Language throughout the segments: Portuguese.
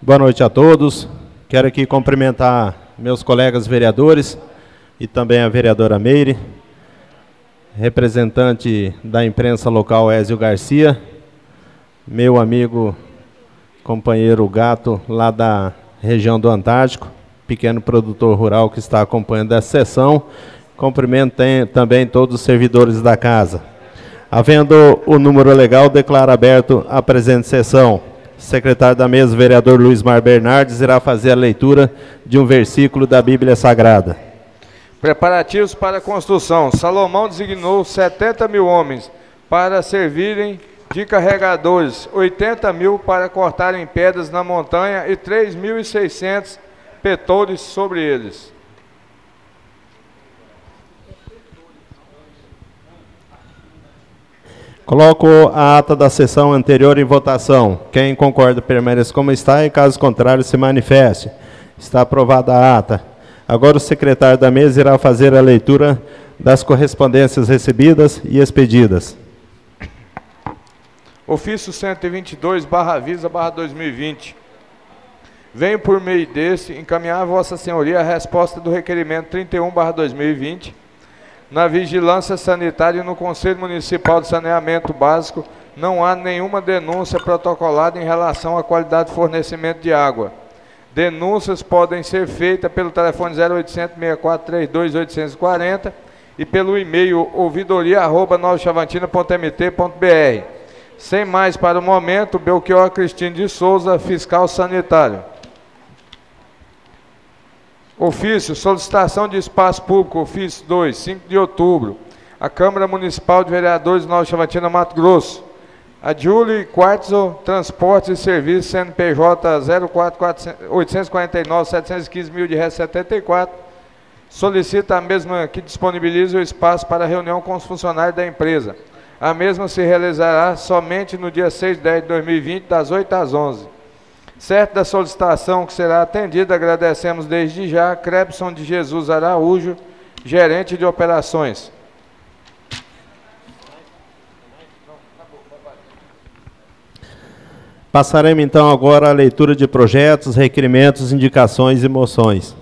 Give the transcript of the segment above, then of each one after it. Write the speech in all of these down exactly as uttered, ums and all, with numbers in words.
Boa noite a todos. Quero aqui cumprimentar meus colegas vereadores e também a vereadora Meire, representante da imprensa local Ézio Garcia, meu amigo, companheiro Gato, lá da região do Antártico, pequeno produtor rural que está acompanhando essa sessão. Cumprimento também todos os servidores da casa. Havendo o número legal, declaro aberto a presente sessão. Secretário da mesa, vereador Luiz Mar Bernardes, irá fazer a leitura de um versículo da Bíblia Sagrada. Preparativos para a construção. Salomão designou setenta mil homens para servirem de carregadores, oitenta mil para cortarem pedras na montanha e três mil e seiscentos petores sobre eles. Coloco a ata da sessão anterior em votação. Quem concorda permaneça como está e, caso contrário, se manifeste. Está aprovada a ata. Agora o secretário da mesa irá fazer a leitura das correspondências recebidas e expedidas. Ofício cento e vinte e dois, barra Visa, barra dois mil e vinte. Venho por meio deste encaminhar a Vossa Senhoria a resposta do requerimento trinta e um, barra dois mil e vinte. Na vigilância sanitária e no Conselho Municipal de Saneamento Básico, não há nenhuma denúncia protocolada em relação à qualidade de fornecimento de água. Denúncias podem ser feitas pelo telefone zero oitocentos, seis quatro três dois, oito quatro zero e pelo e-mail ouvidoria arroba nova chavantina ponto m t ponto b r. Sem mais para o momento, Belchior Cristino de Souza, fiscal sanitário. Ofício, solicitação de espaço público, ofício dois, cinco de outubro. A Câmara Municipal de Vereadores de Nova Chavantina, Mato Grosso. A Julie Quartzo, Transportes e Serviços, C N P J zero quatro oito quatro nove, sete um cinco mil de R setenta e quatro, solicita a mesma que disponibilize o espaço para reunião com os funcionários da empresa. A mesma se realizará somente no dia seis de dez de dois mil e vinte, das oito às onze. Certo da solicitação que será atendida, agradecemos desde já Crepson de Jesus Araújo, gerente de operações. Passaremos então agora a leitura de projetos, requerimentos, indicações e moções.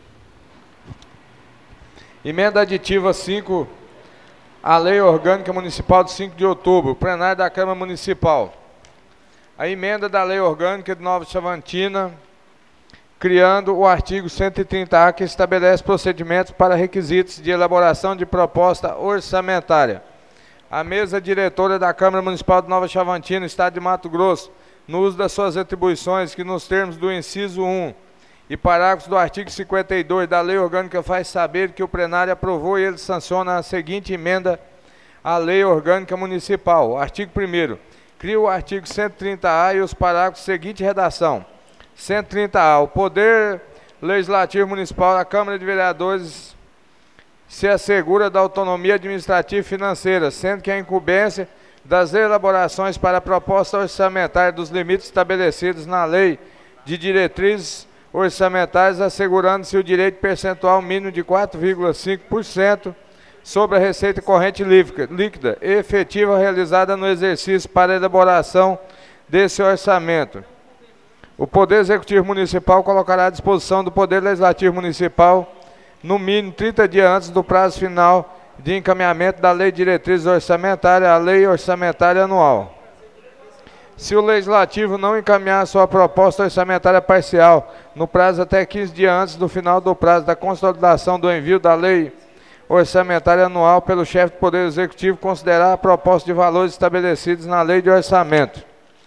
Emenda aditiva cinco, a Lei Orgânica Municipal de cinco de outubro, plenário da Câmara Municipal. A emenda da Lei Orgânica de Nova Chavantina, criando o artigo cento e trinta A, que estabelece procedimentos para requisitos de elaboração de proposta orçamentária. A mesa diretora da Câmara Municipal de Nova Chavantina, Estado de Mato Grosso, no uso das suas atribuições, que nos termos do inciso um e parágrafos do artigo cinquenta e dois da Lei Orgânica, faz saber que o plenário aprovou e ele sanciona a seguinte emenda à Lei Orgânica Municipal. Artigo primeiro. Cria o artigo cento e trinta A e os parágrafos seguinte redação. cento e trinta A. O Poder Legislativo Municipal da Câmara de Vereadores se assegura da autonomia administrativa e financeira, sendo que a incumbência das elaborações para a proposta orçamentária dos limites estabelecidos na Lei de Diretrizes Orçamentárias, assegurando-se o direito percentual mínimo de quatro vírgula cinco por cento sobre a receita corrente líquida e efetiva realizada no exercício para a elaboração desse orçamento. O Poder Executivo Municipal colocará à disposição do Poder Legislativo Municipal, no mínimo trinta dias antes do prazo final de encaminhamento da Lei de Diretrizes Orçamentárias, a Lei Orçamentária Anual. Se o Legislativo não encaminhar sua proposta orçamentária parcial no prazo até quinze dias antes do final do prazo da consolidação do envio da Lei Orçamentária Anual pelo chefe do Poder Executivo, considerar a proposta de valores estabelecidos na Lei de Orçamento.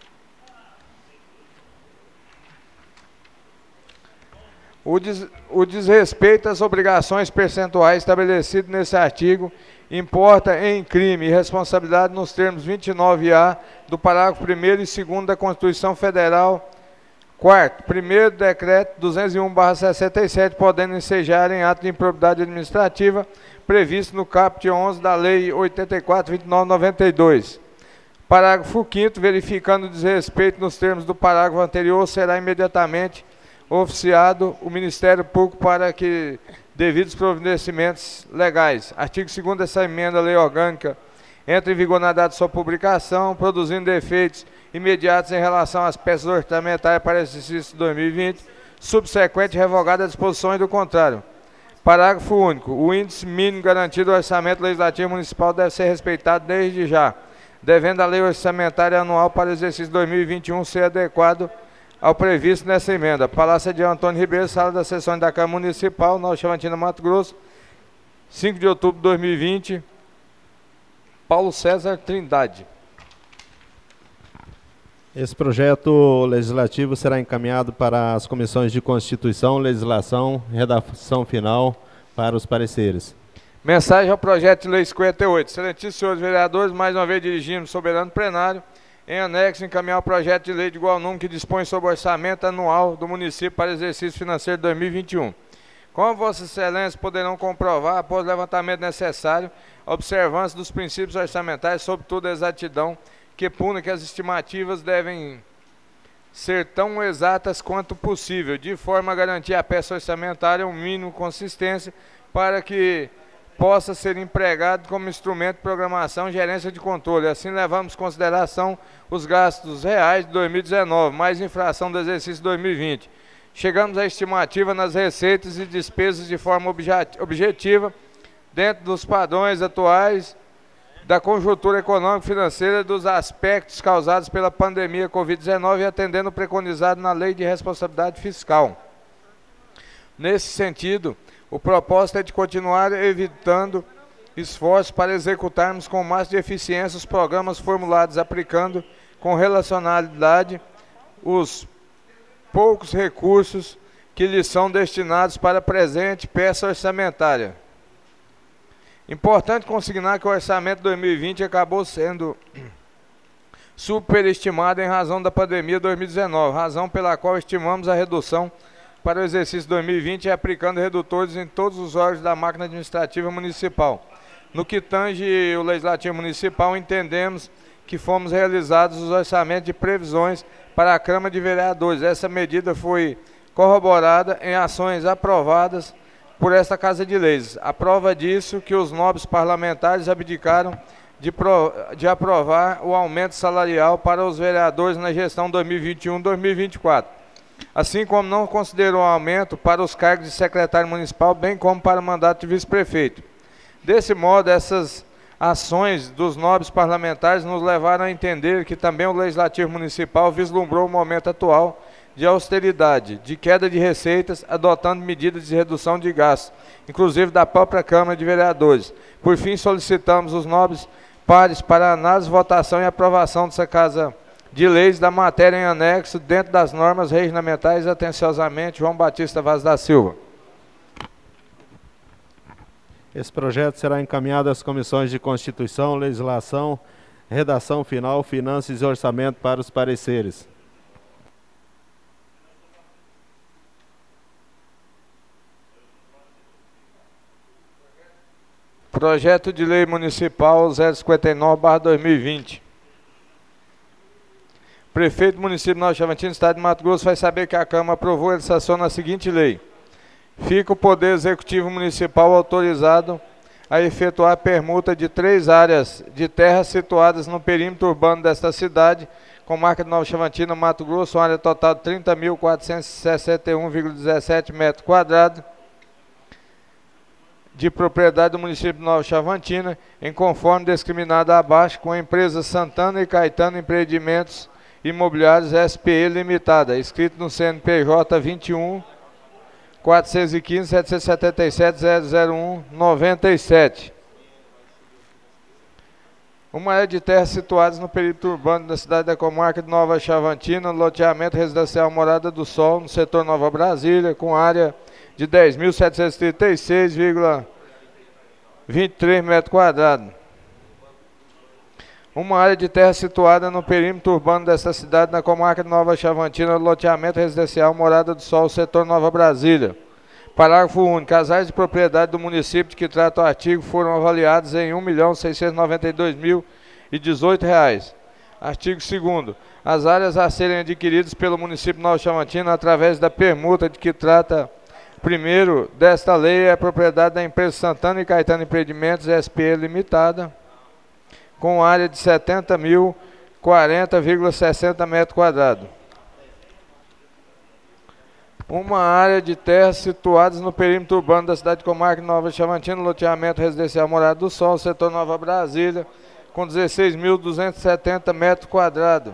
O, des, o desrespeito às obrigações percentuais estabelecidas nesse artigo importa em crime e responsabilidade nos termos vinte e nove A do parágrafo primeiro e segundo da Constituição Federal. Quarto, primeiro decreto duzentos e um barra sessenta e sete, podendo ensejar em ato de improbidade administrativa, previsto no caput onze da Lei oitenta e quatro, vinte e nove, noventa e dois. Parágrafo quinto, verificando o desrespeito nos termos do parágrafo anterior, será imediatamente oficiado o Ministério Público para que devidos providenciamentos legais. Artigo segundo dessa emenda à Lei Orgânica, entra em vigor na data de sua publicação, produzindo efeitos imediatos em relação às peças orçamentárias para o exercício dois mil e vinte, subsequente revogada as disposições do contrário. Parágrafo único. O índice mínimo garantido do orçamento legislativo municipal deve ser respeitado desde já, devendo a lei orçamentária anual para o exercício dois mil e vinte e um ser adequado ao previsto nessa emenda. Palácio de Antônio Ribeiro, Sala das Sessões da Câmara Municipal, Nova Chavantina, Mato Grosso, cinco de outubro de dois mil e vinte. Paulo César Trindade. Esse projeto legislativo será encaminhado para as comissões de Constituição, Legislação, Redação Final, para os pareceres. Mensagem ao projeto de lei cinquenta e oito. Excelentíssimos senhores vereadores, mais uma vez dirigimos soberano plenário, em anexo, encaminhar o projeto de lei de igual número que dispõe sobre o orçamento anual do município para exercício financeiro de dois mil e vinte e um. Como Vossas Excelências poderão comprovar, após o levantamento necessário, a observância dos princípios orçamentários, sobretudo a exatidão, que puna que as estimativas devem ser tão exatas quanto possível, de forma a garantir à peça orçamentária um mínimo de consistência para que possa ser empregado como instrumento de programação e gerência de controle. Assim, levamos em consideração os gastos reais de dois mil e dezenove, mais infração do exercício de dois mil e vinte. Chegamos à estimativa nas receitas e despesas de forma objetiva, dentro dos padrões atuais da conjuntura econômica e financeira dos aspectos causados pela pandemia covid dezenove e atendendo o preconizado na Lei de Responsabilidade Fiscal. Nesse sentido, o propósito é de continuar evitando esforços para executarmos com o máximo de eficiência os programas formulados, aplicando com relacionalidade os poucos recursos que lhes são destinados para a presente peça orçamentária. Importante consignar que o orçamento de dois mil e vinte acabou sendo superestimado em razão da pandemia de dois mil e dezenove, razão pela qual estimamos a redução para o exercício dois mil e vinte e aplicando redutores em todos os órgãos da máquina administrativa municipal. No que tange o Legislativo Municipal, entendemos que fomos realizados os orçamentos de previsões para a Câmara de Vereadores. Essa medida foi corroborada em ações aprovadas por esta Casa de Leis. A prova disso que os nobres parlamentares abdicaram de, pro, de aprovar o aumento salarial para os vereadores na gestão dois mil e vinte e um a dois mil e vinte e quatro, assim como não considerou aumento para os cargos de secretário municipal, bem como para o mandato de vice-prefeito. Desse modo, essas ações dos nobres parlamentares nos levaram a entender que também o Legislativo Municipal vislumbrou o momento atual de austeridade, de queda de receitas, adotando medidas de redução de gastos, inclusive da própria Câmara de Vereadores. Por fim, solicitamos os nobres pares para análise, votação e aprovação dessa Casa de Leis da matéria em anexo, dentro das normas regimentais, atenciosamente, João Batista Vaz da Silva. Esse projeto será encaminhado às comissões de Constituição, Legislação, Redação Final, Finanças e Orçamento para os pareceres. Projeto de Lei Municipal zero cinquenta e nove barra dois mil e vinte. Prefeito do município de Nova Chavantina, Estado de Mato Grosso, vai saber que a Câmara aprovou a licitação na seguinte lei. Fica o Poder Executivo Municipal autorizado a efetuar permuta de três áreas de terra situadas no perímetro urbano desta cidade, com marca de Nova Chavantina, Mato Grosso, uma área total de trinta mil quatrocentos e sessenta e um vírgula dezessete metros quadrados, de propriedade do município de Nova Chavantina, em conforme discriminado abaixo, com a empresa Santana e Caetano Empreendimentos Imobiliários S P E Limitada, escrito no C N P J vinte e um, quatrocentos e quinze, setecentos e setenta e sete, zero zero um, noventa e sete. Uma área de terras situadas no perímetro urbano da cidade da comarca de Nova Chavantina, loteamento residencial Morada do Sol, no setor Nova Brasília, com área de dez mil setecentos e trinta e seis vírgula vinte e três metros quadrados. Uma área de terra situada no perímetro urbano desta cidade, na comarca de Nova Chavantina, loteamento residencial Morada do Sol, setor Nova Brasília. Parágrafo único. As áreas de propriedade do município de que trata o artigo foram avaliadas em um milhão seiscentos e noventa e dois mil e dezoito reais. Artigo segundo. As áreas a serem adquiridas pelo município de Nova Chavantina através da permuta de que trata primeiro desta lei é a propriedade da empresa Santana e Caetano Empreendimentos S P E Limitada, com área de setenta mil e quarenta vírgula sessenta metros quadrados. Uma área de terras situadas no perímetro urbano da cidade de Comarca Nova Chavantina, loteamento residencial Morada do Sol, setor Nova Brasília, com dezesseis mil duzentos e setenta metros quadrados.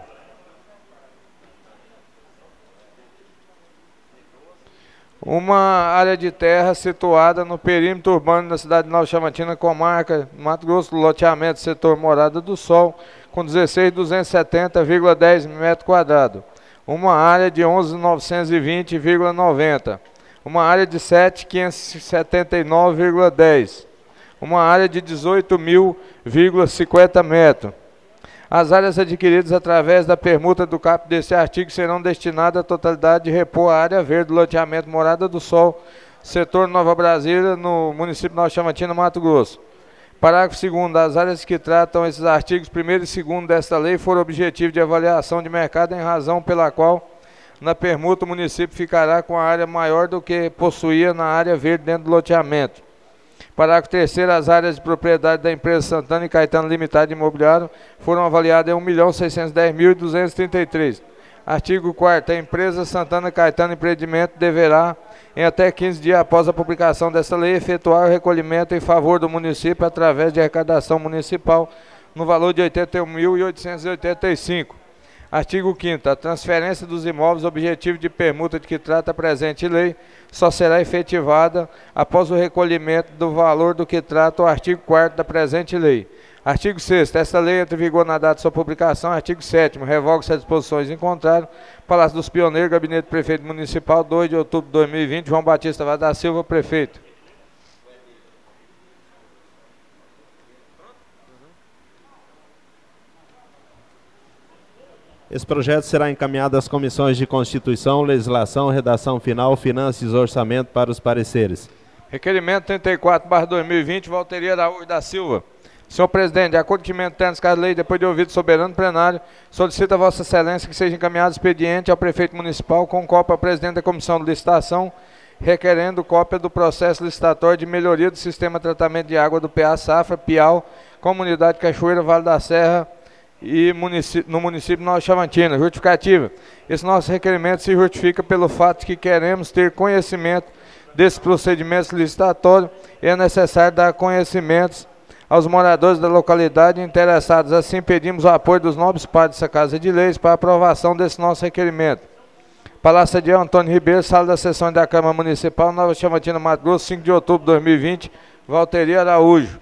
Uma área de terra situada no perímetro urbano da cidade de Nova Chavantina, Comarca, Mato Grosso, loteamento setor Morada do Sol, com dezesseis mil duzentos e setenta vírgula dez metros quadrados. Uma área de onze mil novecentos e vinte vírgula noventa. Uma área de sete mil quinhentos e setenta e nove vírgula dez. Uma área de dezoito mil vírgula cinquenta metros. As áreas adquiridas através da permuta do caput deste artigo serão destinadas à totalidade de repor a área verde do loteamento Morada do Sol, setor Nova Brasília, no município de Nova Chavantina, Mato Grosso. Parágrafo segundo. As áreas que tratam esses artigos primeiro e segundo desta lei foram objetivo de avaliação de mercado em razão pela qual, na permuta, o município ficará com a área maior do que possuía na área verde dentro do loteamento. Parágrafo terceiro. As áreas de propriedade da empresa Santana e Caetano Limitada de Imobiliário foram avaliadas em um milhão seiscentos e dez mil duzentos e trinta e três. Artigo quarto. A empresa Santana Caetano Empreendimento deverá, em até quinze dias após a publicação desta lei, efetuar o recolhimento em favor do município através de arrecadação municipal no valor de oitenta e um mil oitocentos e oitenta e cinco. Artigo quinto. A transferência dos imóveis objetivo de permuta de que trata a presente lei só será efetivada após o recolhimento do valor do que trata o artigo quarto da presente lei. Artigo sexto. Esta lei entra em vigor na data de sua publicação. Artigo sétimo. Revoga-se as disposições em contrário. Palácio dos Pioneiros, Gabinete do Prefeito Municipal, dois de outubro de dois mil e vinte, João Batista Vaz da Silva, Prefeito. Esse projeto será encaminhado às comissões de Constituição, Legislação, Redação Final, Finanças e Orçamento para os pareceres. Requerimento trinta e quatro barra dois mil e vinte, Valteria Araújo da Silva. Senhor presidente, de acordo com o requerimento terno da lei, depois de ouvido o soberano plenário, solicita a Vossa Excelência que seja encaminhado expediente ao prefeito municipal com cópia ao presidente da Comissão de Licitação, requerendo cópia do processo licitatório de melhoria do sistema de tratamento de água do P A Safra, Piau, Comunidade Cachoeira, Vale da Serra e município, no município de Nova Chavantina. Justificativa. Esse nosso requerimento se justifica pelo fato de que queremos ter conhecimento desses procedimentos licitatórios e é necessário dar conhecimentos aos moradores da localidade interessados. Assim, pedimos o apoio dos nobres padres dessa Casa de Leis para a aprovação desse nosso requerimento. Palácio de Antônio Ribeiro, Sala das Sessões da Câmara Municipal, Nova Chavantina, Mato Grosso, cinco de outubro de dois mil e vinte, Valteria Araújo.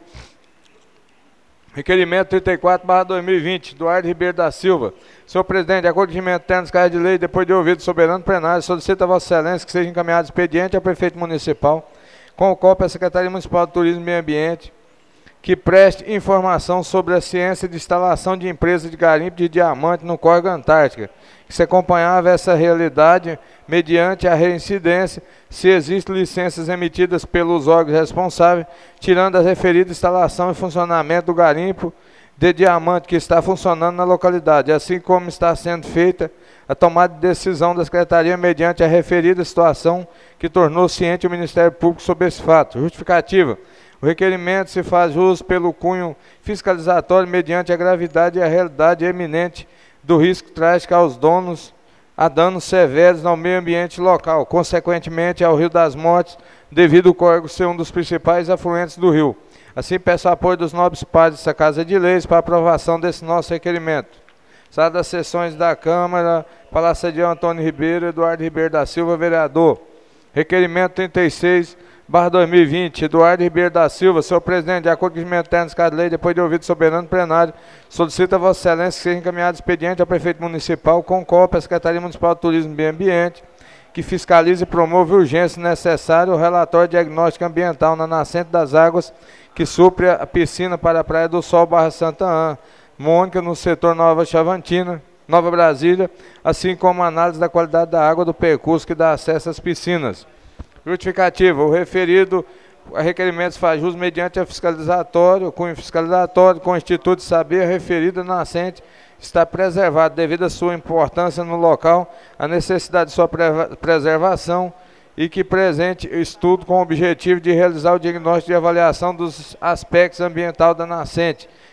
Requerimento trinta e quatro barra dois mil e vinte, Eduardo Ribeiro da Silva. Senhor presidente, de acordo com o requerimento terno da Casa de Lei, depois de ouvido o soberano plenário, solicita a Vossa Excelência que seja encaminhado expediente ao prefeito municipal, com cópia à Secretaria Municipal de Turismo e Meio Ambiente, que preste informação sobre a ciência de instalação de empresa de garimpo de diamante no córrego Antártica, que se acompanhava essa realidade mediante a reincidência, se existem licenças emitidas pelos órgãos responsáveis, tirando a referida instalação e funcionamento do garimpo de diamante que está funcionando na localidade, assim como está sendo feita a tomada de decisão da Secretaria mediante a referida situação que tornou ciente o Ministério Público sobre esse fato. Justificativa. O requerimento se faz jus pelo cunho fiscalizatório mediante a gravidade e a realidade eminente do risco trágico aos donos, a danos severos ao meio ambiente local, consequentemente ao Rio das Mortes, devido ao córrego ser um dos principais afluentes do rio. Assim, peço o apoio dos nobres padres dessa Casa de Leis para a aprovação desse nosso requerimento. Sala das Sessões da Câmara, Palácio de Antônio Ribeiro, Eduardo Ribeiro da Silva, vereador. Requerimento trinta e seis barra dois mil e vinte, Eduardo Ribeiro da Silva. Senhor presidente, de acordo com o requerimento terno da Casa de Lei, depois de ouvido o soberano plenário, solicita a Vossa Excelência que seja encaminhado expediente ao prefeito municipal com cópia à Secretaria Municipal de Turismo e Meio Ambiente, que fiscalize e promova urgência necessária o relatório diagnóstico ambiental na nascente das águas que supre a piscina para a Praia do Sol, Barra Santa Ana, Mônica, no setor Nova Chavantina, Nova Brasília, assim como a análise da qualidade da água do percurso que dá acesso às piscinas. Justificativa. O referido a requerimentos faz jus mediante a fiscalizatório, cunho fiscalizatório, com o Instituto de Saber referida nascente está preservado devido à sua importância no local, a necessidade de sua preservação e que presente estudo com o objetivo de realizar o diagnóstico de avaliação dos aspectos ambientais da nascente,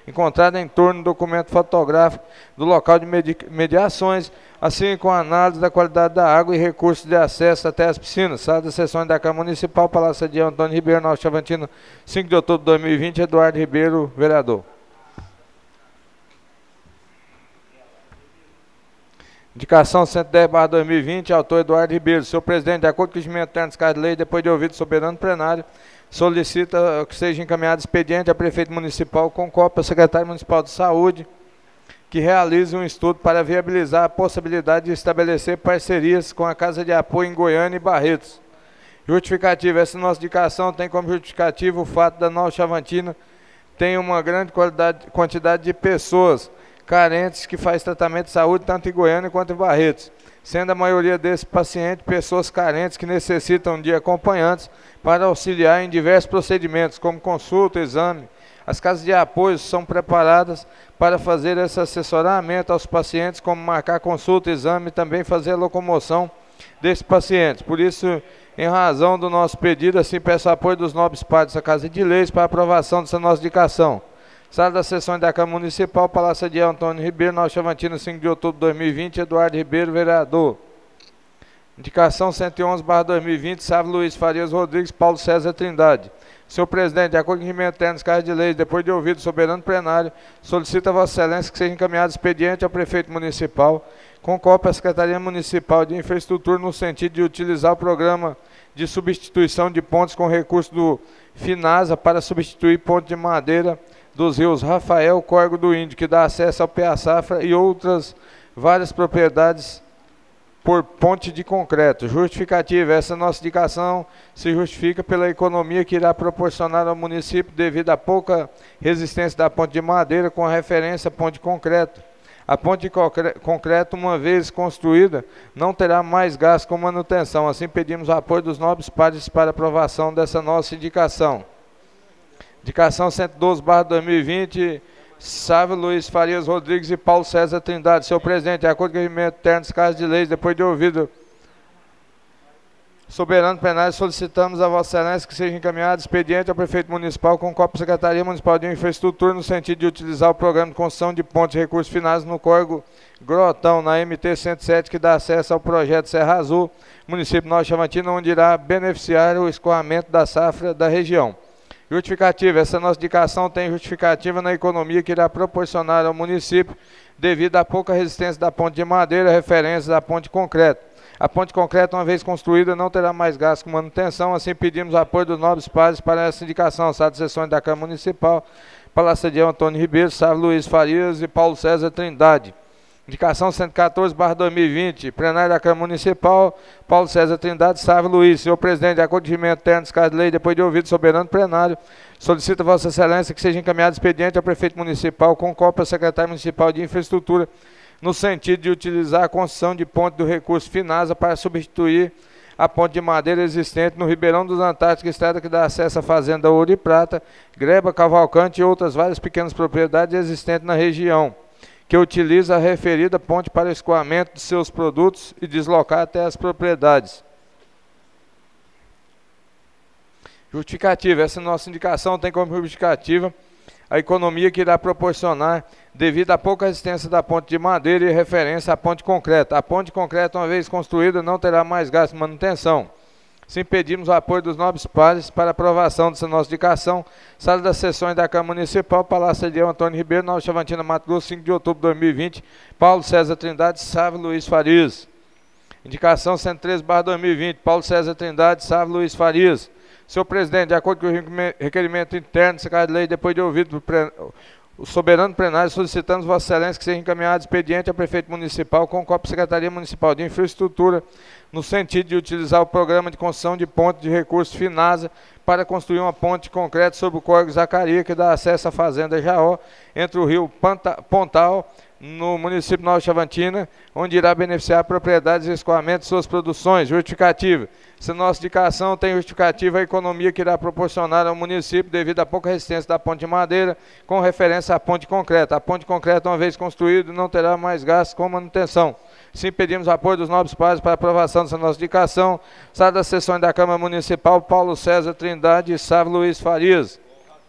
encontrada em torno do documento fotográfico do local de medi mediações, assim como a análise da qualidade da água e recursos de acesso até as piscinas. Sala das sessões da Câmara Municipal, Palácio de Antônio Ribeiro, Nova Chavantina, cinco de outubro de dois mil e vinte, Eduardo Ribeiro, vereador. Indicação cento e dez barra dois mil e vinte, autor Eduardo Ribeiro. Senhor presidente, de acordo com o regimento interno de lei, depois de ouvido o soberano plenário, solicita que seja encaminhado expediente ao prefeito municipal com cópia ao secretário municipal de saúde, que realize um estudo para viabilizar a possibilidade de estabelecer parcerias com a Casa de Apoio em Goiânia e Barretos. Justificativa. Essa nossa indicação tem como justificativo o fato da Nova Chavantina ter uma grande qualidade, quantidade de pessoas carentes que faz tratamento de saúde tanto em Goiânia quanto em Barretos, sendo a maioria desses pacientes pessoas carentes que necessitam de acompanhantes para auxiliar em diversos procedimentos, como consulta, exame. As casas de apoio são preparadas para fazer esse assessoramento aos pacientes, como marcar consulta, exame e também fazer a locomoção desses pacientes. Por isso, em razão do nosso pedido, assim peço o apoio dos nobres pares da Casa de Leis para a aprovação dessa nossa indicação. Sala das sessões da Câmara Municipal, Palácio de Antônio Ribeiro, Nova Chavantina, cinco de outubro de dois mil e vinte, Eduardo Ribeiro, vereador. Indicação cento e onze barra dois mil e vinte, Sávio Luiz Farias Rodrigues, Paulo César Trindade. Senhor presidente, de acordo com o regimento interno das Casas de Leis, depois de ouvido o soberano plenário, solicita a Vossa Excelência que seja encaminhado expediente ao prefeito municipal, com cópia à Secretaria Municipal de Infraestrutura, no sentido de utilizar o programa de substituição de pontes com recurso do FINASA para substituir ponte de madeira dos rios Rafael, Córrego do Índio, que dá acesso ao P A Safra e outras várias propriedades por ponte de concreto. Justificativa. Essa nossa indicação se justifica pela economia que irá proporcionar ao município devido à pouca resistência da ponte de madeira com a referência à ponte de concreto. A ponte de concreto, uma vez construída, não terá mais gasto com manutenção. Assim, pedimos o apoio dos nobres pares para aprovação dessa nossa indicação. Indicação cento e doze barra dois mil e vinte, Sávio Luiz Farias Rodrigues e Paulo César Trindade. Senhor presidente, de acordo com o regimento interno das Casas de Leis, depois de ouvido soberano plenário, solicitamos a Vossa Excelência que seja encaminhado expediente ao prefeito municipal com cópia da Secretaria Municipal de Infraestrutura, no sentido de utilizar o programa de construção de pontes de recursos finais no córrego Grotão, na M T cento e sete, que dá acesso ao projeto Serra Azul, município de Nova Chavantina, onde irá beneficiar o escoamento da safra da região. Justificativa. Essa nossa indicação tem justificativa na economia que irá proporcionar ao município devido à pouca resistência da ponte de madeira, referência da ponte de concreto. A ponte de concreto, uma vez construída, não terá mais gasto com manutenção, assim pedimos apoio dos nobres pares para essa indicação. Sala de sessões da Câmara Municipal, Palácio de Antônio Ribeiro, Sávio Luiz Farias e Paulo César Trindade. Indicação cento e quatorze barra dois mil e vinte, plenário da Câmara Municipal, Paulo César Trindade, Sávio Luiz. Senhor presidente, de acordo com o regimento interno das Casas de Lei, depois de ouvido o soberano plenário, solicita a Vossa Excelência que seja encaminhado expediente ao prefeito municipal com cópia ao secretário municipal de Infraestrutura, no sentido de utilizar a construção de ponte do recurso FINASA para substituir a ponte de madeira existente no Ribeirão dos Antárticos, estrada que dá acesso à fazenda Ouro e Prata, Greba, Cavalcante e outras várias pequenas propriedades existentes na região, que utiliza a referida ponte para escoamento de seus produtos e deslocar até as propriedades. Justificativa. Essa nossa indicação tem como justificativa a economia que irá proporcionar devido à pouca resistência da ponte de madeira e referência à ponte concreta. A ponte concreta, uma vez construída, não terá mais gasto de manutenção. Sim, pedimos o apoio dos nobres pares para aprovação dessa nossa indicação. Sala das sessões da Câmara Municipal, Palácio de Antônio Ribeiro, Nova Chavantina, Mato Grosso, cinco de outubro de dois mil e vinte, Paulo César Trindade, Sávio Luiz Farias. Indicação cento e treze barra dois mil e vinte, Paulo César Trindade, Sávio Luiz Farias. Senhor presidente, de acordo com o requerimento interno da Secretaria de Lei, depois de ouvido o soberano plenário, solicitamos Vossa Excelência que seja encaminhado expediente ao prefeito municipal com cópia da Secretaria Municipal de Infraestrutura, no sentido de utilizar o programa de construção de ponte de recursos FINASA para construir uma ponte de concreto sobre o córrego Zacaria, que dá acesso à fazenda Jaó, entre o rio Panta, Pontal, no município de Nova Chavantina, onde irá beneficiar propriedades e escoamento de suas produções. Justificativa. Essa nossa indicação tem justificativa a economia que irá proporcionar ao município devido à pouca resistência da ponte de madeira, com referência à ponte concreta. A ponte concreta, uma vez construída, não terá mais gasto com manutenção. Sim, pedimos apoio dos nobres pares para aprovação dessa nossa indicação. Sala das sessões da Câmara Municipal, Paulo César Trindade e Sávio Luiz Farias.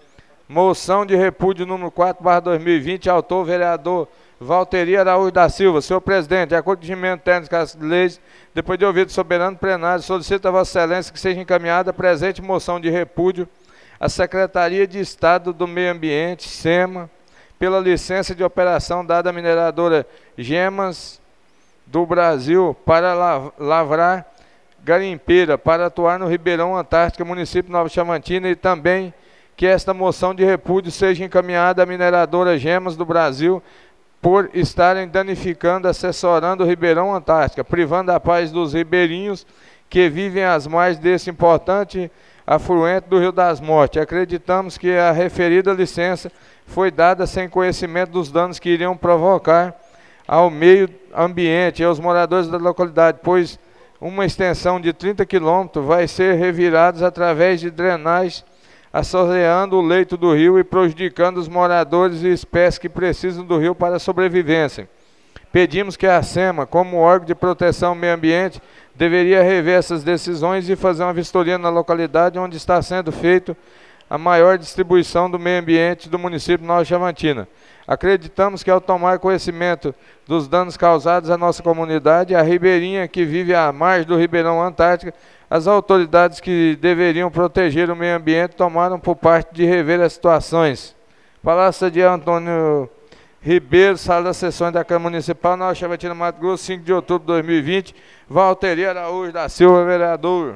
Moção de repúdio número quatro barra dois mil e vinte, autor vereador Valteri Araújo da Silva. Senhor presidente, de acordo com o regimento técnico das leis, depois de ouvido o soberano plenário, solicito a Vossa Excelência que seja encaminhada a presente moção de repúdio à Secretaria de Estado do Meio Ambiente, SEMA, pela licença de operação dada à mineradora Gemas do Brasil para lavrar garimpeira, para atuar no Ribeirão Antártica, município de Nova Chavantina, e também que esta moção de repúdio seja encaminhada à mineradora Gemas do Brasil por estarem danificando, assessorando o Ribeirão Antártica, privando a paz dos ribeirinhos que vivem às margens desse importante afluente do Rio das Mortes. Acreditamos que a referida licença foi dada sem conhecimento dos danos que iriam provocar ao meio ambiente e aos moradores da localidade, pois uma extensão de trinta quilômetros vai ser revirada através de drenagem, assoreando o leito do rio e prejudicando os moradores e espécies que precisam do rio para a sobrevivência. Pedimos que a SEMA, como órgão de proteção ao meio ambiente, deveria rever essas decisões e fazer uma vistoria na localidade onde está sendo feito a maior distribuição do meio ambiente do município de Nova Chavantina. Acreditamos que ao tomar conhecimento dos danos causados à nossa comunidade, a ribeirinha que vive à margem do Ribeirão Antártica, as autoridades que deveriam proteger o meio ambiente tomaram por parte de rever as situações. Palavra de Antônio Ribeiro, Sala das Sessões da Câmara Municipal, Nova Chavantina, Mato Grosso, cinco de outubro de dois mil e vinte. Valteri Araújo da Silva, vereador.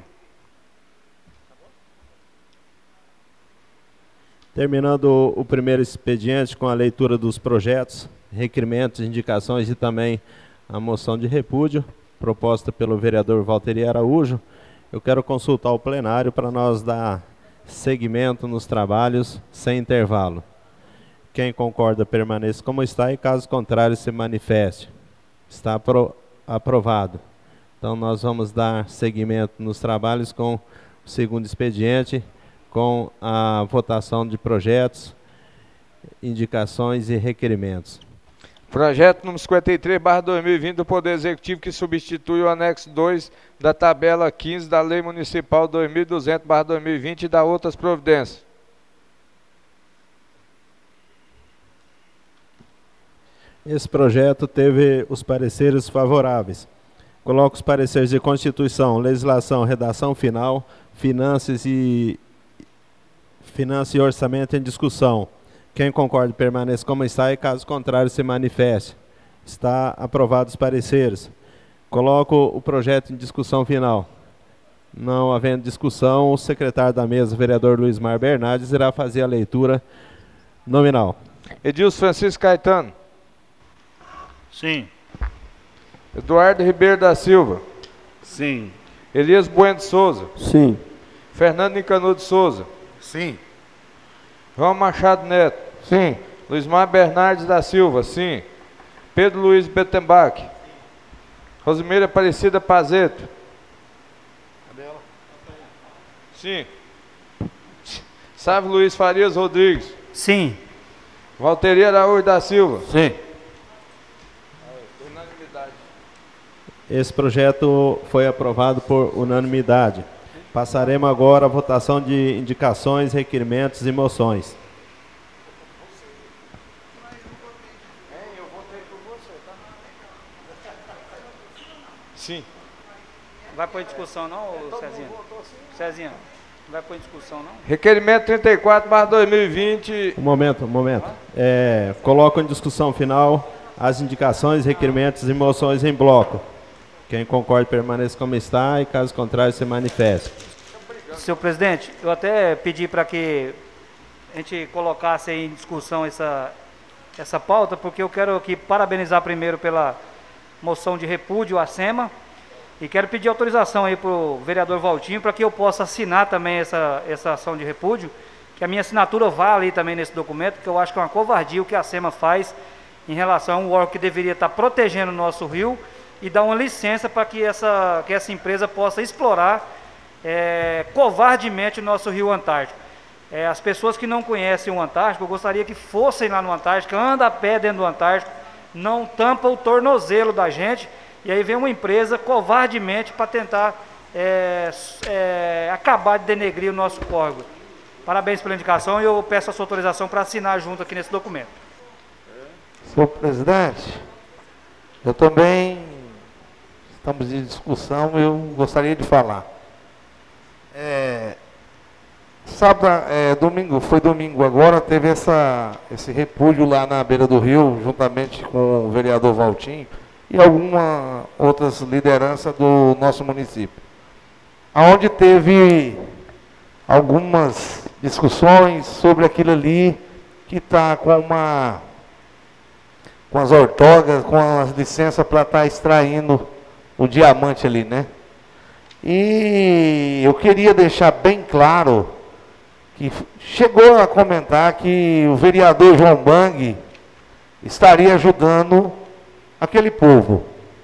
Terminando o primeiro expediente com a leitura dos projetos, requerimentos, indicações e também a moção de repúdio, proposta pelo vereador Valteri Araújo, eu quero consultar o plenário para nós dar seguimento nos trabalhos sem intervalo. Quem concorda permaneça como está e caso contrário se manifeste. Está apro- aprovado. Então nós vamos dar seguimento nos trabalhos com o segundo expediente, com a votação de projetos, indicações e requerimentos. Projeto número cinquenta e três barra dois mil e vinte do Poder Executivo, que substitui o anexo dois da tabela quinze da Lei Municipal dois mil e duzentos barra dois mil e vinte e da outras providências. Esse projeto teve os pareceres favoráveis. Coloco os pareceres de Constituição, Legislação, Redação Final, Finanças e Finanças e Orçamento em discussão. Quem concorda permaneça como está e caso contrário se manifeste. Está aprovado os pareceres. Coloco o projeto em discussão final. Não havendo discussão, o secretário da mesa, vereador Luiz Mar Bernardes, irá fazer a leitura nominal. Edilson Francisco Caetano. Sim. Eduardo Ribeiro da Silva. Sim. Elias Bueno de Souza. Sim. Fernando Nicanor de Souza. Sim. João Machado Neto. Sim. Luiz Mar Bernardes da Silva. Sim. Pedro Luiz Bettenbach. Rosimeira Aparecida Pazeto. Sim. Sávio Luiz Farias Rodrigues. Sim. Valteri Araújo da Silva. Sim. Esse projeto foi aprovado por unanimidade. Passaremos agora à votação de indicações, requerimentos e moções. Sim. Vai pôr em discussão não, Cezinha? Cezinha, não vai pôr em discussão não? Requerimento trinta e quatro barra dois mil e vinte. Um momento, um momento. É, coloco em discussão final as indicações, requerimentos e moções em bloco. Quem concorda permaneça como está e caso contrário se manifeste. Senhor presidente, eu até pedi para que a gente colocasse em discussão essa, essa pauta, porque eu quero aqui parabenizar primeiro pela moção de repúdio à SEMA e quero pedir autorização aí para o vereador Valtinho para que eu possa assinar também essa, essa ação de repúdio, que a minha assinatura vá ali também nesse documento, porque eu acho que é uma covardia o que a SEMA faz em relação a um órgão que deveria estar protegendo o nosso rio e dar uma licença para que essa, que essa empresa possa explorar é, covardemente o nosso rio Antártico. É, as pessoas que não conhecem o Antártico, eu gostaria que fossem lá no Antártico, anda a pé dentro do Antártico, não tampa o tornozelo da gente, e aí vem uma empresa covardemente para tentar é, é, acabar de denegrir o nosso córrego. Parabéns pela indicação e eu peço a sua autorização para assinar junto aqui nesse documento. Senhor presidente, eu também, estamos em discussão, eu gostaria de falar. É, sábado, é, domingo, foi domingo agora, teve essa, esse repúdio lá na beira do rio, juntamente com o vereador Valtinho e algumas outras lideranças do nosso município. Onde teve algumas discussões sobre aquilo ali que está com uma com as ortogas, com as licenças para estar tá extraindo o diamante ali, né? E eu queria deixar bem claro que chegou a comentar que o vereador João Bang estaria ajudando aquele povo.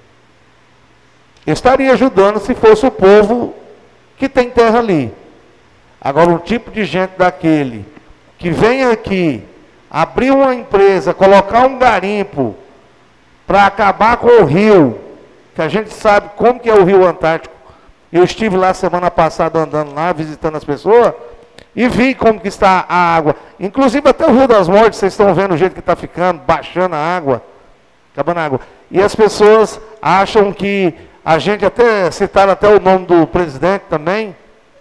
Estaria ajudando se fosse o povo que tem terra ali. Agora, um tipo de gente daquele que vem aqui, abrir uma empresa, colocar um garimpo para acabar com o rio, que a gente sabe como que é o Rio Antártico. Eu estive lá semana passada andando lá, visitando as pessoas, e vi como que está a água. Inclusive até o Rio das Mortes, vocês estão vendo o jeito que está ficando, baixando a água, acabando a água. E as pessoas acham que, a gente até citaram até o nome do presidente também.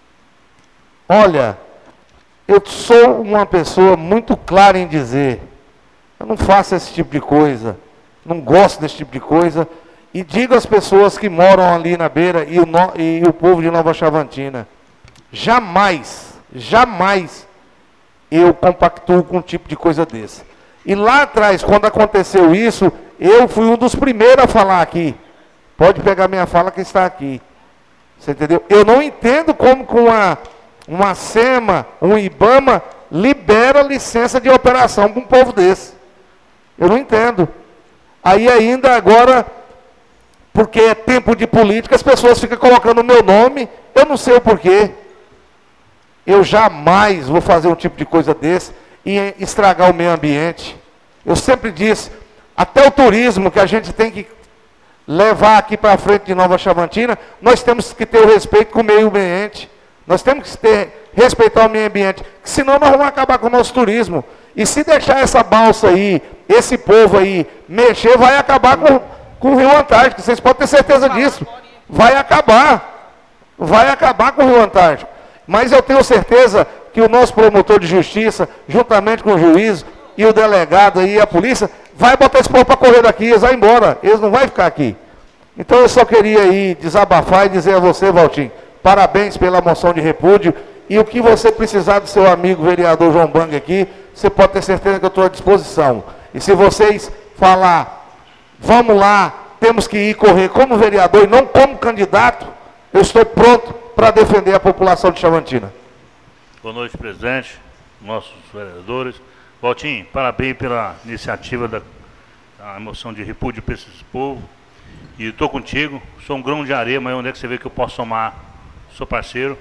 Olha, eu sou uma pessoa muito clara em dizer, eu não faço esse tipo de coisa, não gosto desse tipo de coisa, e digo às pessoas que moram ali na beira e o, no, e o povo de Nova Chavantina, jamais, jamais eu compactuo com um tipo de coisa desse. E lá atrás, quando aconteceu isso, eu fui um dos primeiros a falar aqui. Pode pegar minha fala que está aqui. Você entendeu? Eu não entendo como com uma... uma SEMA, um IBAMA, libera licença de operação para um povo desse. Eu não entendo. Aí ainda agora, porque é tempo de política, as pessoas ficam colocando o meu nome, eu não sei o porquê. Eu jamais vou fazer um tipo de coisa desse e estragar o meio ambiente. Eu sempre disse, até o turismo que a gente tem que levar aqui para frente de Nova Chavantina, nós temos que ter o respeito com o meio ambiente. Nós temos que ter, respeitar o meio ambiente, senão nós vamos acabar com o nosso turismo. E se deixar essa balsa aí, esse povo aí, mexer, vai acabar com, com o Rio Antártico. Vocês podem ter certeza disso. Vai acabar. Vai acabar com o Rio Antártico. Mas eu tenho certeza que o nosso promotor de justiça, juntamente com o juiz e o delegado e a polícia, vai botar esse povo para correr daqui, eles vão embora. Eles não vão ficar aqui. Então eu só queria aí desabafar e dizer a você, Valtinho, parabéns pela moção de repúdio. E o que você precisar do seu amigo vereador João Bang aqui, você pode ter certeza que eu estou à disposição. E se vocês falar, vamos lá, temos que ir correr como vereador e não como candidato, eu estou pronto para defender a população de Chavantina. Boa noite, presidente, nossos vereadores. Valtinho, parabéns pela iniciativa da, da moção de repúdio para esse povo. E estou contigo, sou um grão de areia, mas onde é que você vê que eu posso somar? Sou parceiro.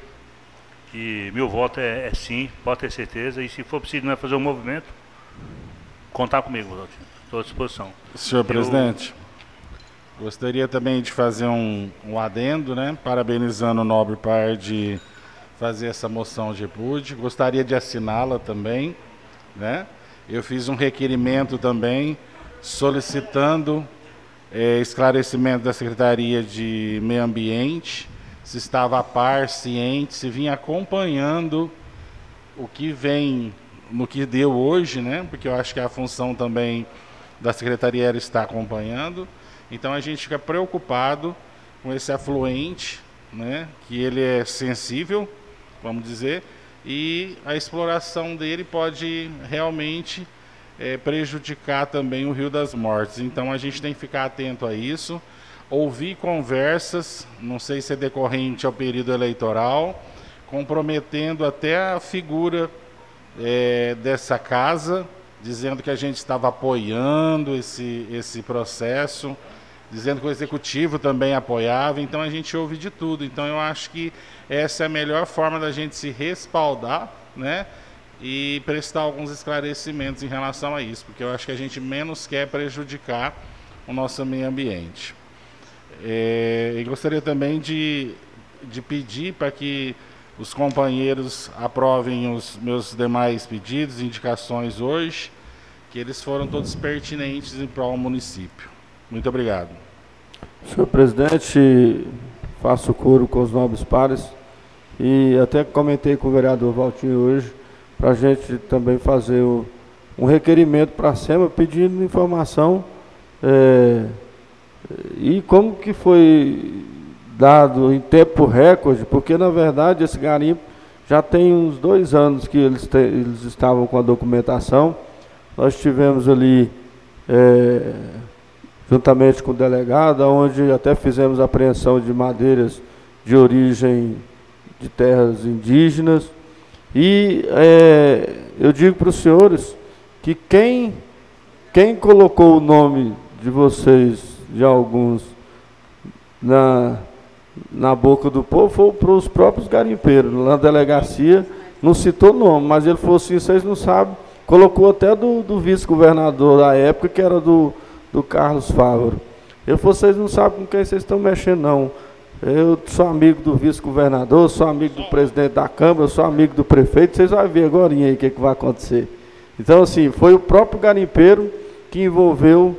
E meu voto é, é sim, pode ter certeza. E se for preciso não é fazer um movimento, contar comigo, Valtinho. Estou à disposição. Senhor presidente, eu gostaria também de fazer um, um adendo, né? Parabenizando o nobre par de fazer essa moção de repúdio. Gostaria de assiná-la também, né? Eu fiz um requerimento também solicitando é, esclarecimento da Secretaria de Meio Ambiente, se estava a par, ciente, se vinha acompanhando o que vem no que deu hoje, né? Porque eu acho que a função também da Secretaria era estar acompanhando. Então a gente fica preocupado com esse afluente, né? Que ele é sensível, vamos dizer, e a exploração dele pode realmente é, prejudicar também o Rio das Mortes. Então a gente tem que ficar atento a isso. Ouvir conversas, não sei se é decorrente ao período eleitoral, comprometendo até a figura é, dessa casa, dizendo que a gente estava apoiando esse, esse processo, dizendo que o executivo também apoiava. Então a gente ouve de tudo. Então eu acho que essa é a melhor forma da gente se respaldar, né, e prestar alguns esclarecimentos em relação a isso, porque eu acho que a gente menos quer prejudicar o nosso meio ambiente. É, e gostaria também de, de pedir para que os companheiros aprovem os meus demais pedidos e indicações hoje, que eles foram todos pertinentes em prol do município. Muito obrigado. Senhor presidente, faço coro com os nobres pares e até comentei com o vereador Valtinho hoje para a gente também fazer o, um requerimento para a SEMA pedindo informação é, e como que foi dado em tempo recorde, porque na verdade esse garimpo já tem uns dois anos que eles, te, eles estavam com a documentação. Nós tivemos ali, é, juntamente com o delegado, onde até fizemos apreensão de madeiras de origem de terras indígenas. E é, eu digo para os senhores que quem, quem colocou o nome de vocês, de alguns, na, na boca do povo, foi para os próprios garimpeiros. Na delegacia não citou nome, mas ele falou assim, vocês não sabem. Colocou até do, do vice-governador da época, que era do, do Carlos Fávaro. Ele falou, vocês não sabem com quem vocês estão mexendo, não. Eu sou amigo do vice-governador, sou amigo do presidente da Câmara, sou amigo do prefeito, vocês vão ver agora aí o que, que vai acontecer. Então, assim, foi o próprio garimpeiro que envolveu,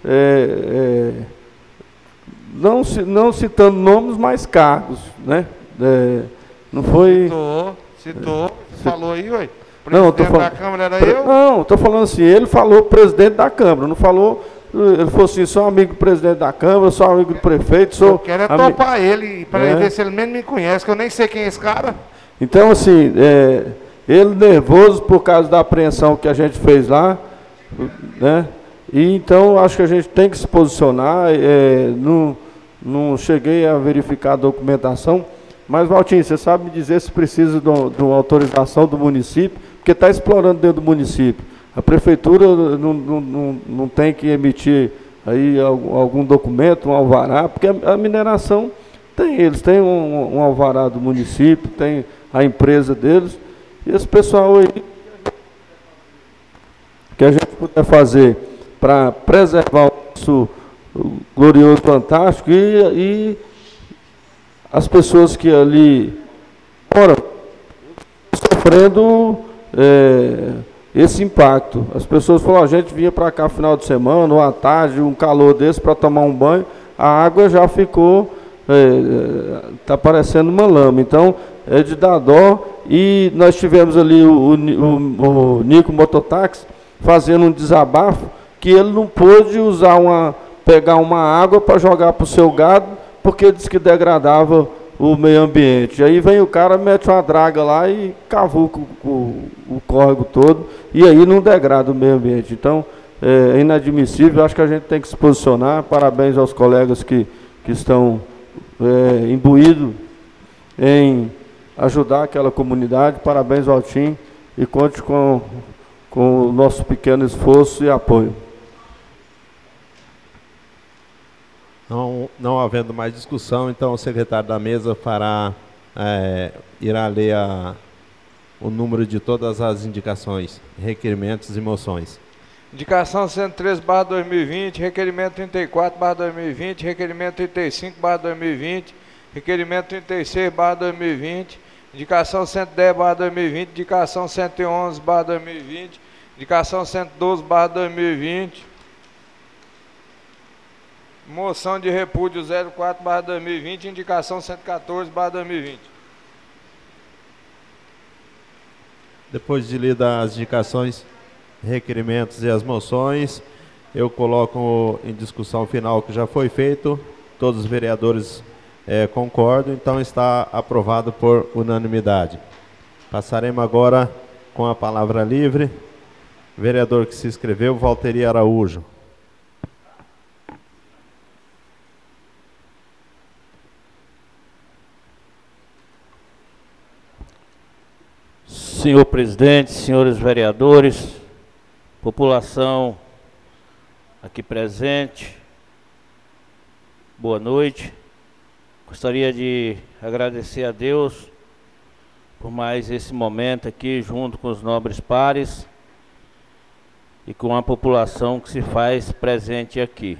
é, é, não, não citando nomes, mas cargos, né? É, não foi... Citou, citou, é, falou aí, ué. O não, presidente falando, da Câmara era eu? Não, estou falando assim, ele falou presidente da Câmara, não falou, ele falou assim, sou amigo do presidente da Câmara, sou amigo do prefeito, sou... Eu quero é topar ele, para é. ver se ele mesmo me conhece, que eu nem sei quem é esse cara. Então, assim, é, ele nervoso por causa da apreensão que a gente fez lá, né? E então, acho que a gente tem que se posicionar, é, não, não cheguei a verificar a documentação, mas, Valtinho, você sabe me dizer se precisa de uma, de uma autorização do município, porque está explorando dentro do município. A prefeitura não, não, não, não tem que emitir aí algum, algum documento, um alvará, porque a, a mineração tem, eles têm um, um alvará do município, tem a empresa deles, e esse pessoal aí que a gente puder fazer para preservar o nosso glorioso Fantástico e, e as pessoas que ali moram sofrendo é, esse impacto. As pessoas falam, a gente vinha para cá no final de semana, ou à tarde, um calor desse para tomar um banho, a água já ficou, está é, parecendo uma lama. Então, é de dar dó. E nós tivemos ali o, o, o, o Nico Mototáxi fazendo um desabafo, que ele não pôde usar uma, pegar uma água para jogar para o seu gado, porque disse que degradava o meio ambiente. Aí vem o cara, mete uma draga lá e cavuca o, o, o córrego todo, e aí não degrada o meio ambiente. Então, é inadmissível, acho que a gente tem que se posicionar. Parabéns aos colegas que, que estão é, imbuídos em ajudar aquela comunidade. Parabéns, Valtinho, e conte com, com o nosso pequeno esforço e apoio. Não, não havendo mais discussão, então o secretário da mesa fará, é, irá ler a, o número de todas as indicações, requerimentos e moções. Indicação cento e treze barra dois mil e vinte, requerimento trinta e quatro barra dois mil e vinte, requerimento trinta e cinco barra dois mil e vinte, requerimento trinta e seis barra dois mil e vinte, indicação cento e dez barra dois mil e vinte, indicação cento e onze barra dois mil e vinte, indicação cento e doze barra dois mil e vinte, moção de repúdio zero quatro barra dois mil e vinte, indicação cento e quatorze barra dois mil e vinte. Depois de lidas as indicações, requerimentos e as moções, eu coloco em discussão final o que já foi feito. Todos os vereadores é, concordam, então está aprovado por unanimidade. Passaremos agora com a palavra livre. Vereador que se inscreveu, Valteri Araújo. Senhor presidente, senhores vereadores, população aqui presente, boa noite. Gostaria de agradecer a Deus por mais esse momento aqui, junto com os nobres pares e com a população que se faz presente aqui.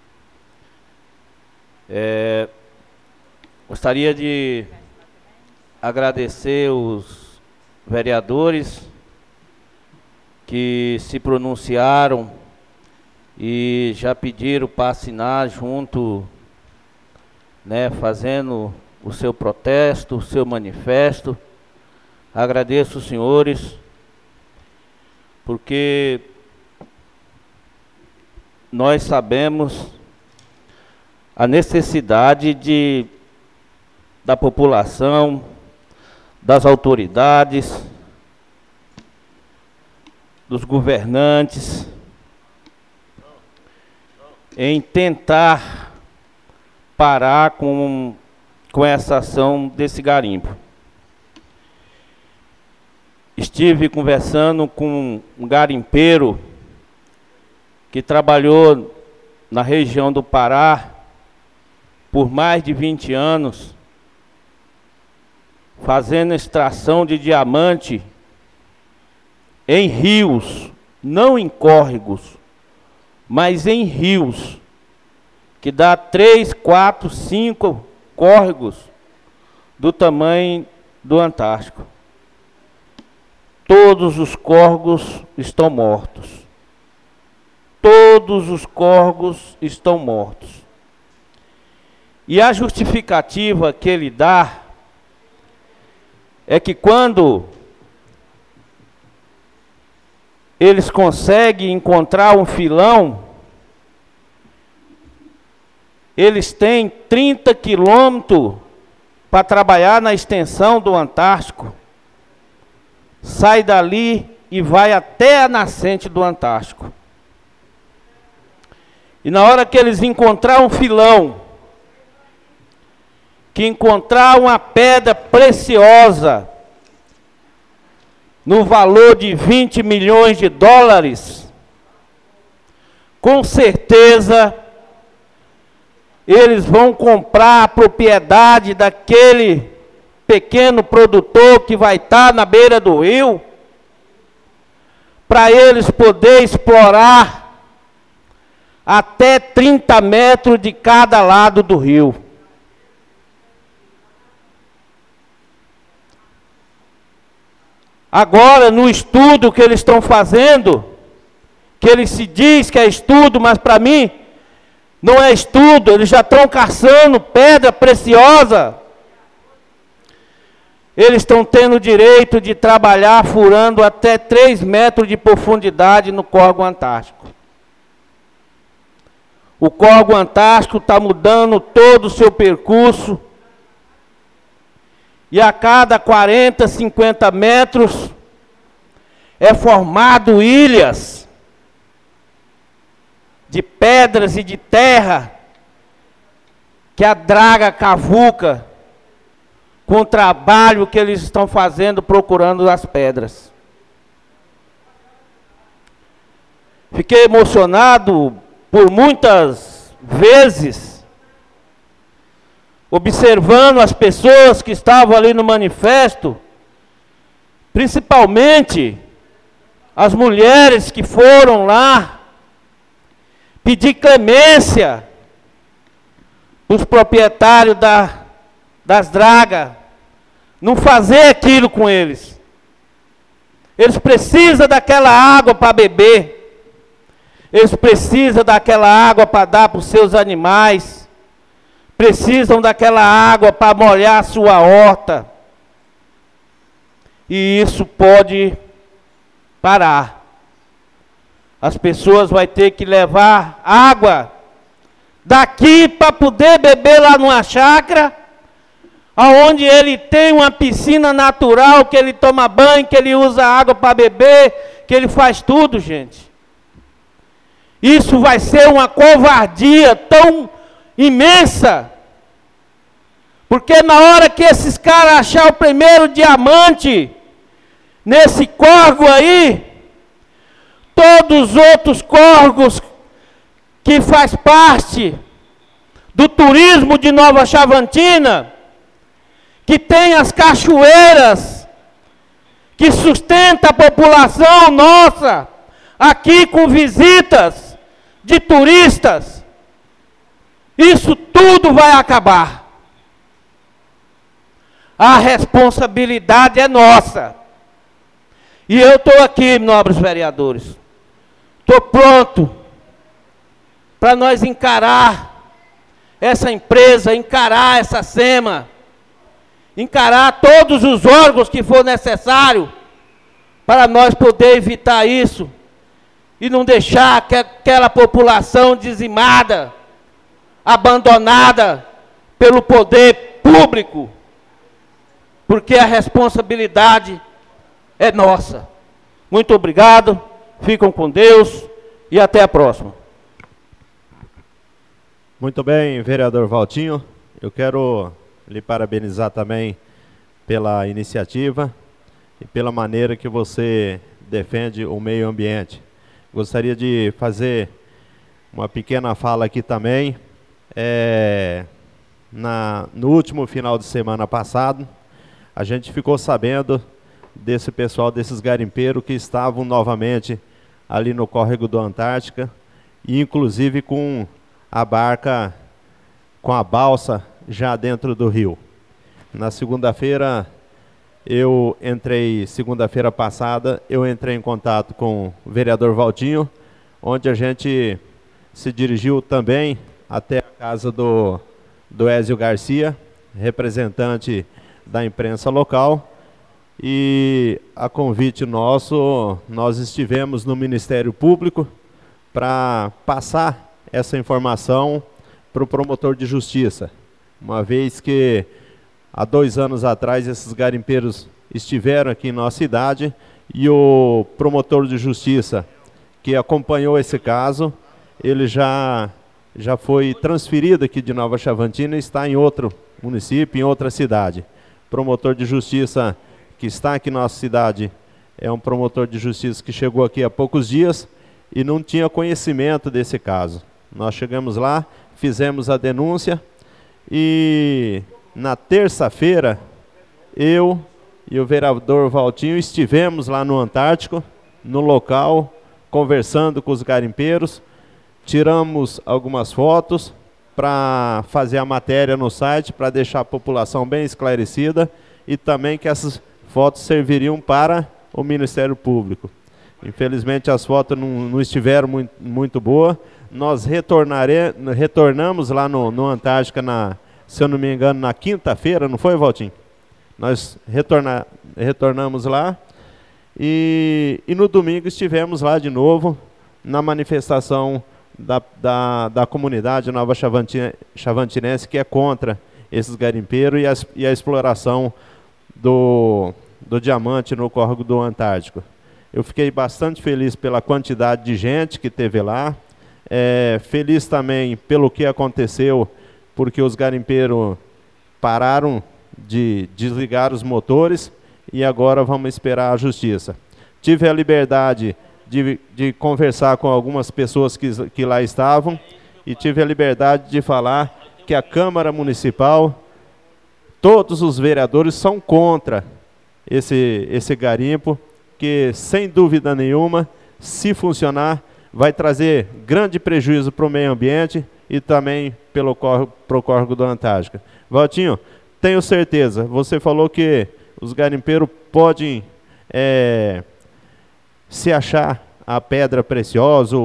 É, gostaria de agradecer os vereadores que se pronunciaram e já pediram para assinar junto, né, fazendo o seu protesto, o seu manifesto. Agradeço os senhores, porque nós sabemos a necessidade de, da população, das autoridades, dos governantes, em tentar parar com, com essa ação desse garimpo. Estive conversando com um garimpeiro que trabalhou na região do Pará por mais de vinte anos, fazendo extração de diamante em rios, não em córregos, mas em rios, que dá três, quatro, cinco córregos do tamanho do Antártico. Todos os córregos estão mortos. Todos os córregos estão mortos. E a justificativa que ele dá é que quando eles conseguem encontrar um filão, eles têm trinta quilômetros para trabalhar na extensão do Antártico. Sai dali e vai até a nascente do Antártico. E na hora que eles encontrar um filão, que encontrar uma pedra preciosa, no valor de vinte milhões de dólares, com certeza eles vão comprar a propriedade daquele pequeno produtor que vai estar na beira do rio, para eles poderem explorar até trinta metros de cada lado do rio. Agora, no estudo que eles estão fazendo, que eles se diz que é estudo, mas para mim não é estudo, eles já estão caçando pedra preciosa. Eles estão tendo o direito de trabalhar furando até três metros de profundidade no córrego antártico. O córrego antártico está mudando todo o seu percurso. E a cada quarenta, cinquenta metros é formado ilhas de pedras e de terra que a draga cavuca com o trabalho que eles estão fazendo procurando as pedras. Fiquei emocionado por muitas vezes observando as pessoas que estavam ali no manifesto, principalmente as mulheres que foram lá pedir clemência para os proprietários da, das dragas, não fazer aquilo com eles. Eles precisam daquela água para beber, eles precisam daquela água para dar para os seus animais, precisam daquela água para molhar a sua horta. E isso pode parar. As pessoas vão ter que levar água daqui para poder beber lá numa chácara, aonde ele tem uma piscina natural, que ele toma banho, que ele usa água para beber, que ele faz tudo, gente. Isso vai ser uma covardia tão imensa, porque na hora que esses caras achar o primeiro diamante nesse córrego aí, todos os outros córregos que faz parte do turismo de Nova Chavantina, que tem as cachoeiras, que sustenta a população nossa, aqui com visitas de turistas, isso tudo vai acabar. A responsabilidade é nossa. E eu estou aqui, nobres vereadores. Estou pronto para nós encarar essa empresa, encarar essa SEMA, encarar todos os órgãos que for necessário para nós poder evitar isso e não deixar que aquela população dizimada, abandonada pelo poder público, porque a responsabilidade é nossa. Muito obrigado, ficam com Deus e até a próxima. Muito bem, vereador Valtinho, eu quero lhe parabenizar também pela iniciativa e pela maneira que você defende o meio ambiente. Gostaria de fazer uma pequena fala aqui também. É, na, no último final de semana passado, a gente ficou sabendo desse pessoal, desses garimpeiros que estavam novamente ali no córrego do Antártica, e inclusive com a barca, com a balsa já dentro do rio. Na segunda-feira, eu entrei, segunda-feira passada, eu entrei em contato com o vereador Valtinho, onde a gente se dirigiu também até a casa do, do Ézio Garcia, representante da imprensa local, e a convite nosso, nós estivemos no Ministério Público para passar essa informação para o promotor de justiça, uma vez que há dois anos atrás esses garimpeiros estiveram aqui em nossa cidade e o promotor de justiça que acompanhou esse caso, ele já, já foi transferido aqui de Nova Chavantina e está em outro município, em outra cidade. Promotor de justiça que está aqui na nossa cidade é um promotor de justiça que chegou aqui há poucos dias e não tinha conhecimento desse caso. Nós chegamos lá, fizemos a denúncia e na terça-feira eu e o vereador Valtinho estivemos lá no Antártico, no local, conversando com os garimpeiros, tiramos algumas fotos para fazer a matéria no site, para deixar a população bem esclarecida e também que essas fotos serviriam para o Ministério Público. Infelizmente as fotos não, não estiveram muito, muito boas. Nós retornare, retornamos lá no, no Antártica, na, se eu não me engano, na quinta-feira, não foi, Valtinho? Nós retorna, retornamos lá e, e no domingo estivemos lá de novo na manifestação da, da, da comunidade Nova Chavantina, Chavantinense, que é contra esses garimpeiros e a, e a exploração do, do diamante no córrego do Antártico. Eu fiquei bastante feliz pela quantidade de gente que teve lá, é, feliz também pelo que aconteceu, porque os garimpeiros pararam de desligar os motores e agora vamos esperar a justiça. Tive a liberdade de, de conversar com algumas pessoas que, que lá estavam e tive a liberdade de falar que a Câmara Municipal, todos os vereadores são contra esse, esse garimpo, que sem dúvida nenhuma, se funcionar, vai trazer grande prejuízo para o meio ambiente e também pelo córrego, pro córrego do Antártica. Valtinho, tenho certeza, você falou que os garimpeiros podem é, se achar a pedra preciosa, o,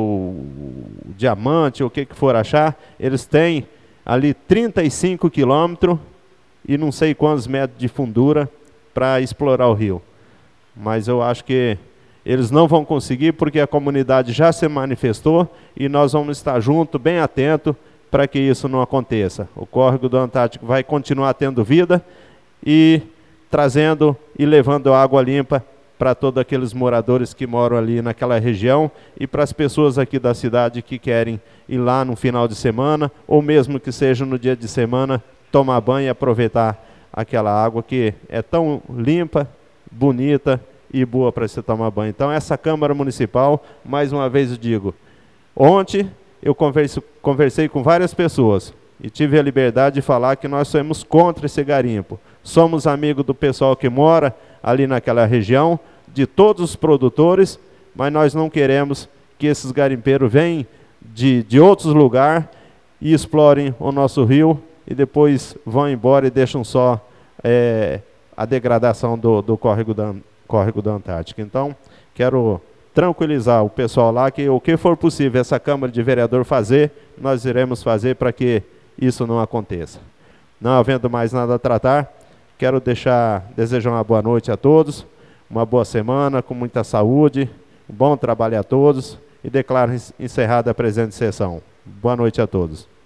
o diamante, o que que for achar, eles têm ali trinta e cinco quilômetros e não sei quantos metros de fundura para explorar o rio. Mas eu acho que eles não vão conseguir porque a comunidade já se manifestou e nós vamos estar juntos, bem atentos, para que isso não aconteça. O córrego do Antártico vai continuar tendo vida e trazendo e levando água limpa para todos aqueles moradores que moram ali naquela região e para as pessoas aqui da cidade que querem ir lá no final de semana ou mesmo que seja no dia de semana, tomar banho e aproveitar aquela água que é tão limpa, bonita e boa para você tomar banho. Então essa Câmara Municipal, mais uma vez eu digo, ontem eu converso, conversei com várias pessoas e tive a liberdade de falar que nós somos contra esse garimpo. Somos amigos do pessoal que mora ali naquela região, de todos os produtores, mas nós não queremos que esses garimpeiros venham de, de outros lugares e explorem o nosso rio e depois vão embora e deixam só é, a degradação do, do córrego, da, córrego da Antártica. Então, quero tranquilizar o pessoal lá que o que for possível essa Câmara de Vereador fazer, nós iremos fazer para que isso não aconteça. Não havendo mais nada a tratar, quero deixar, desejar uma boa noite a todos, uma boa semana, com muita saúde, um bom trabalho a todos e declaro encerrada a presente sessão. Boa noite a todos.